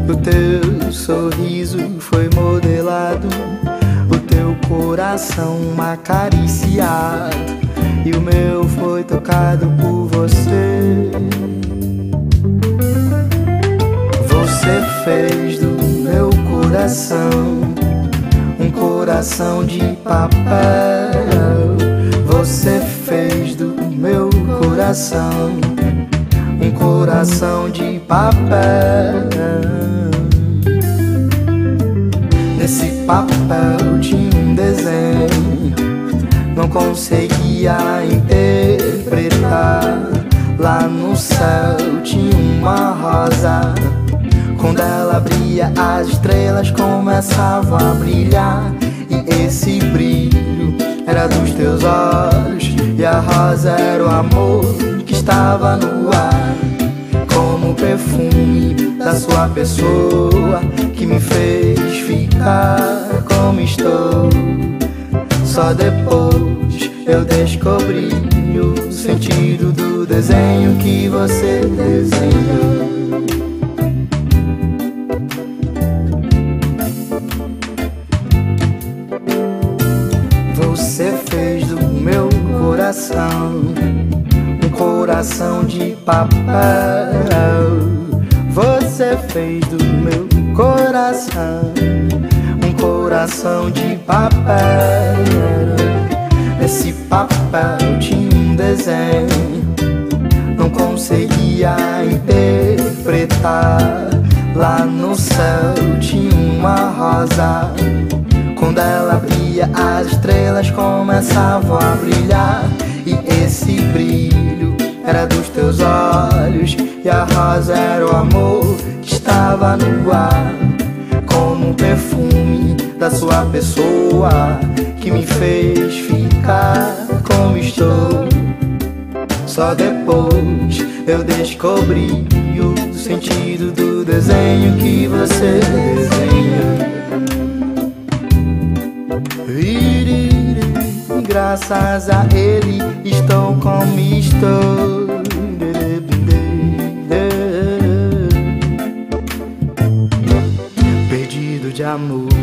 O teu sorriso foi modelado, o teu coração acariciado, e o meu foi tocado por você. Você fez do meu coração um coração de papel. Você fez do meu coração um coração de papel. Nesse papel tinha um desenho, não conseguia interpretar. Lá no céu tinha uma rosa, quando ela abria as estrelas começavam a brilhar. E esse brilho era dos teus olhos, e a rosa era o amor que estava no ar. Como o perfume da sua pessoa que me fez ficar como estou. Só depois eu descobri o sentido do desenho que você desenhou. Você fez do meu coração um coração de papel. Você fez do meu coração um coração de papel. Esse papel tinha um desenho, não conseguia interpretar. Lá no céu tinha uma rosa, quando ela abria as estrelas começavam a brilhar. E esse brilho era dos teus olhos, e a rosa era o amor que estava no ar. Como um perfume da sua pessoa que me fez ficar como estou. Só depois eu descobri o sentido do desenho que você desenhou. Graças a ele estou como estou. Perdido de amor.